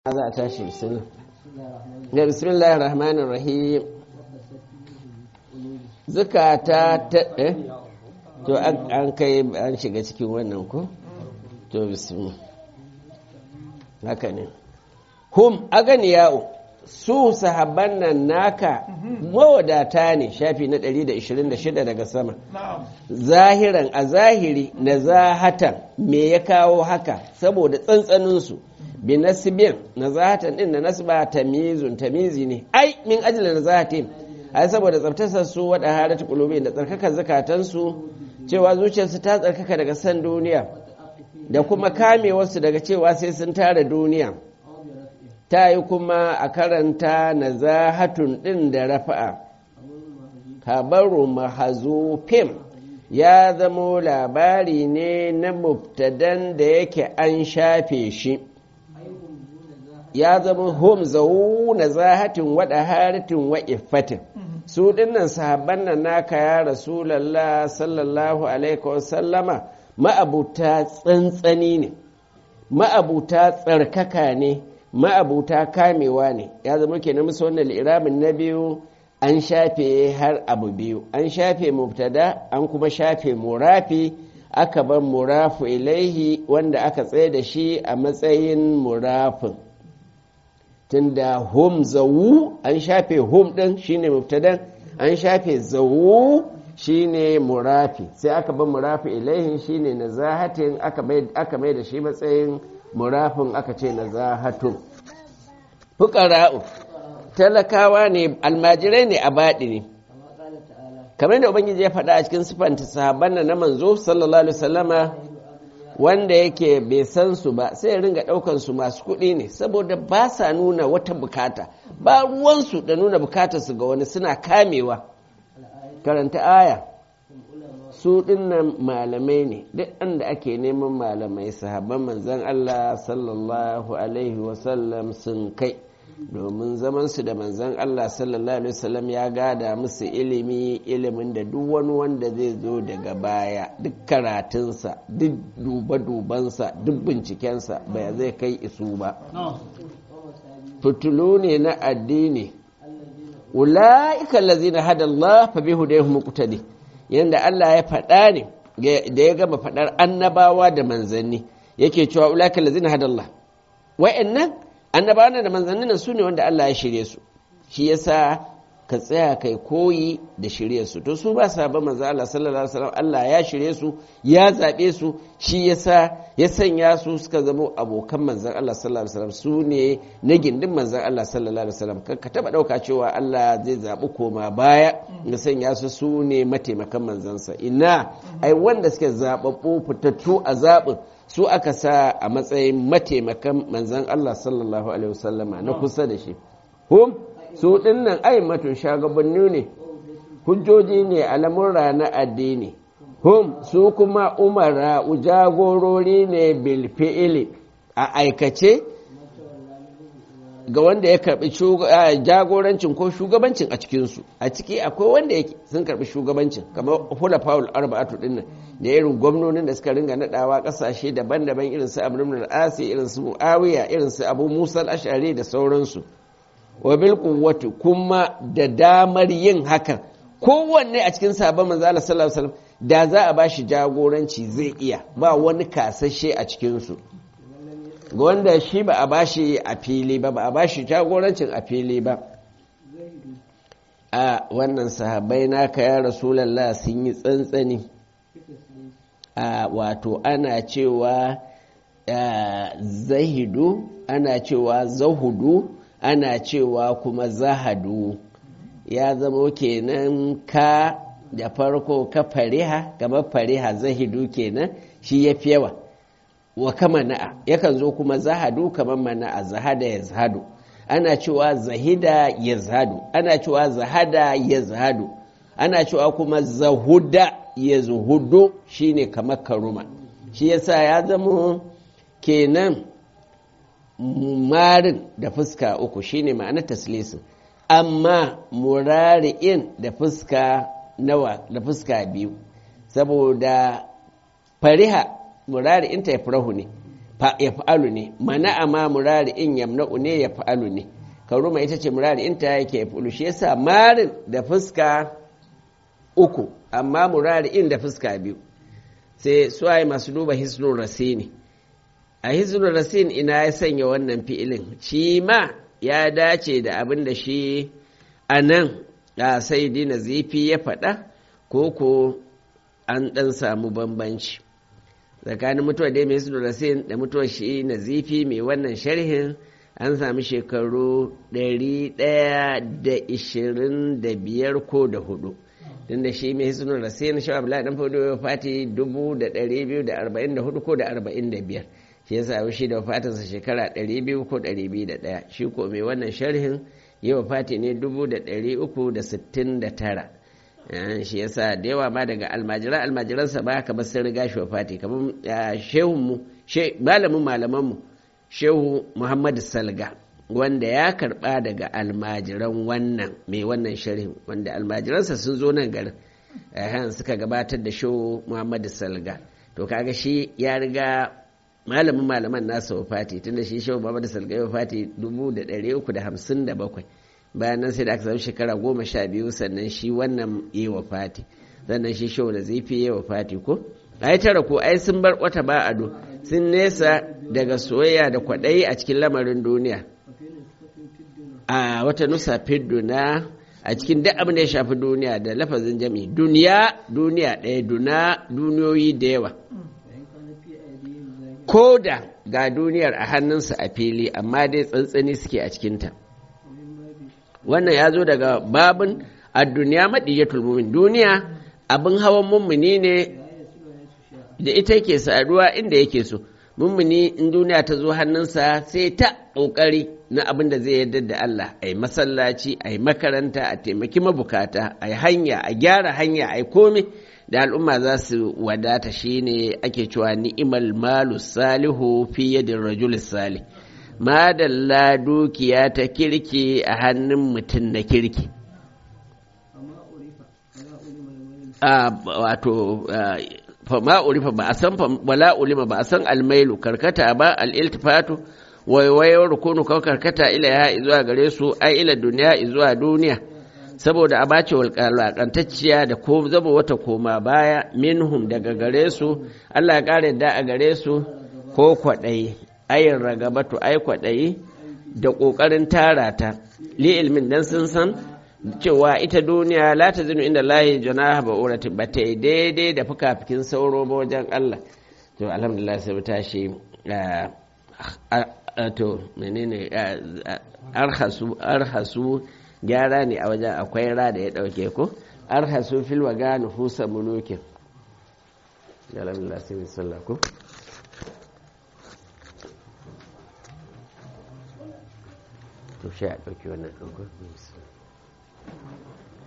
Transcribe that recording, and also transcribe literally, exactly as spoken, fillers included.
za a tashi bismillah da bismillahir rahmanir rahim zakata ta eh to an kai an shiga cikin wannan ko to bismillah haka ne hum aganiyau su sahabban nan naka mawadata ne shafi na ɗari da ishirin da shida daga sama zahiran a zahiri na zahatan me ya kawo haka saboda tsantsaninsu bi nasibin nazahatan din na nasba tamyizun tamyizi ne ai min ajli nazahatin ai saboda tsaftasar su wada haratu qulubi da tsarkakar zakatan su cewa zuciyarsu ta tsarkaka daga san duniya da kuma kamewar su daga cewa sai sun tara duniya ta yi kuma a karanta nazahatun din da rafa'a habaru mahazufin ya zamo labari ne na mubtadan da yake an shafe shi ya zama hum zau na zahatin wada haritin wa iffatin su dinnan sahabban nan naka ya rasulallah sallallahu alaihi wasallama ma'abuta tsantsani ne ma'abuta tsarkaka ne ma'abuta kamewa ne ya zama kenan musu wannan iramin na biyu an shafe har abu biyu an shafe mubtada an kuma shafe murafi aka bar murafu ilaihi wanda aka tsaye da shi a matsayin murafin tunda hum zawu an shafe hum din shine mubtadan an shafe zawu shine murafi sai aka bar murafi ilaihin shine nazahatin aka mai aka mai da shi matsayin murafin aka ce nazahatun fuqara'u talakawa ne almajirai ne a baɗi ne kamar da ubangiji ya faɗa a cikin sifanta sahabban na manzo sallallahu alaihi wasallama wanda yake bai san su ba sai ya ringa daukan su masu kuɗi ne saboda ba sa nuna wata bukata ba ruwansu da nuna bukatar su ga wani suna kamewa karanta aya su dinnan malamai ne duk inda ake neman malamai sahabban manzon Allah sallallahu alaihi wasallam sun kai domin zaman su da manzon Allah sallallahu alaihi wasallam ya gada musu ilimi ilimin da duk wani wanda zai zo daga baya duk karatunsa duk duba-dubansa duk bincikensa bai zai kai isu ba fitulu ne na addini ula'ika allazina hada Allah fa bi hudayhim muqtadi yanda Allah ya faɗa ne da ya gama faɗar annabawa da manzanni yake cewa ula'ika allazina hada Allah wa'annan annabawan da manzannin su ne wanda Allah ya shirye su shi yasa ka tsaya kai koyi da shirye su to su ba sa ba manzo Allah sallallahu alaihi wasallam Allah ya shirye su ya zabe su shi yasa ya sanya su suka zama abokan manzon Allah sallallahu alaihi wasallam su ne na gindin manzon Allah sallallahu alaihi wasallam ka taba dauka cewa Allah zai zabi koma baya ya sanya su su ne mataimakan manzansa ina ai wanda suke zababbu fitattu a zabin su aka sa a matsayin mataimakan manzan Allah sallallahu Alaihi wasallama na kusa da shi. Hum, su ɗinnan aimatun shagabanni ne, hujjoji ne a lamurra na addini. Hum, su kuma umara jagorori ne bilfi'ili a aikace ga wanda ya karɓi jagorancin ko shugabancin a cikinsu. A ciki akwai wanda yake sun karɓi shugabancin, kamar hula Paul arba'atu ɗinnan. da irin gwamnonin da suka ringa nadawa kasashe daban-daban irin su Amr ibn al-As irin su Muawiya irin su Abu Musa al-Ash'ari da sauransu wa bil quwwati kuma da damar yin hakan kowanne a cikin sahabban manzo Allah sallallahu alaihi wasallam da za a bashi jagoranci zai iya ba wani kasashe a cikin su ga wanda shi ba a bashi a fili ba ba a bashi jagorancin a fili ba a wannan sahabbai naka ya rasulullah sun yi tsantsani a wato ana cewa zahidu ana cewa zahudu ana cewa kuma zahadu ya zama kenan ka da farko ka fariha kamar fariha zahidu kenan shi ya fi yawa wa kama na'a yakan zo kuma zahadu kamar mana'a zahada ya zahadu ana cewa zahida ya zahadu ana cewa zahada ya zahadu ana cewa kuma zahuda ya zuhudu shi ne kamar karuma shi yasa ya zama kenan marin da fuska uku shi ne ma'ana taslisin amma murari'in da fuska nawa da fuska biyu saboda fariha murari'in ta ya farahu ne ya fa'alu ne mana amma murari in yamna'u ne ya fa'alu ne karuma ita ce murari in ta yake ya fa'alu shi yasa marin da fuska uku amma murari in da fuska biyu sai suwaye masu duba hisnul rasini a hisnul rasin ina ya sanya wannan fi'ilin shi ma ya dace da abin da shi a nan a sai dina zifi ya faɗa ko ko an ɗan samu bambanci tsakanin mutuwar dai mai hisnul rasin da mutuwar shi na zifi mai wannan sharhin an sami shekaru ɗari ɗaya da ishirin da biyar ko da hudu tunda shi mai hisnul rasin shi abdullahi dan fado ya fati dubu da ɗari biyu da arba'in da hudu ko da arba'in da biyar shi yasa shi da wafatinsa shekara ɗari biyu ko ɗari biyu da ɗaya shi ko mai wannan sharhin ya wafati ne dubu da ɗari uku da sittin da tara shi yasa da yawa ma daga almajiran almajiransa ba haka ba sun riga shi wafati kamar shehunmu malamin malamanmu shehu muhammadu salga wanda ya karba daga almajiran wannan mai wannan sharhin wanda almajiransa sun zo nan garin suka gabatar da shehu muhammadu salga to kaga shi ya riga malamin malaman nasa wafati tunda shi shehu muhammadu salga ya wafati dubu da ɗari uku da hamsin da bakwai bayan nan sai da aka samu shekara goma sha biyu sannan shi wannan yi wafati sannan shi shehu da zifi ya wafati ko ai tara ko ai sun bar wata ba ado sun nesa daga soyayya da kwaɗayi a cikin lamarin duniya a wata nusa fidduna a cikin duk abin da ya shafi duniya da lafazin jami'i duniya duniya ɗaya duna duniyoyi da yawa ko da ga duniyar a hannunsa a fili amma dai tsantsani suke a cikinta wannan ya zo daga babin a duniya maɗiyatul mumin duniya abin hawan mummuni ne da ita yake saduwa inda yake so mummuni in duniya ta zo hannunsa sai ta ƙoƙari na abin da zai yarda da Allah a yi masallaci a yi makaranta a taimaki mabukata a yi hanya a gyara hanya a yi komai da al'umma za su wadata shine ake cewa ni'imal malu salihu fi yadin rajul salih madalla dukiya ta kirki a hannun mutum na kirki wato fama urifa ba a san wala ulima ba a san almailu karkata ba al'iltifatu waiwayar rukunu kawai karkata ila ya zuwa gare su ai ila duniya zuwa duniya saboda a bace walƙantacciya da ko zama wata koma baya minhum daga gare su Allah ya ƙara yadda a gare su ko kwaɗayi ayin ragabatu ai kwaɗayi da ƙoƙarin tara ta li ilmin dan sun san cewa ita duniya la ta zinu inda lahi janaha ba'urati ba ta yi daidai da fukafikin sauro ba wajen Allah to alhamdulillah sai mu tashi to menene arhasu arhasu gyara ne a wajen akwai ra da ya dauke ko arhasu fil waga nufusa mulukin alhamdulillah sai mu sallako to shi a dauki wannan ɗaukar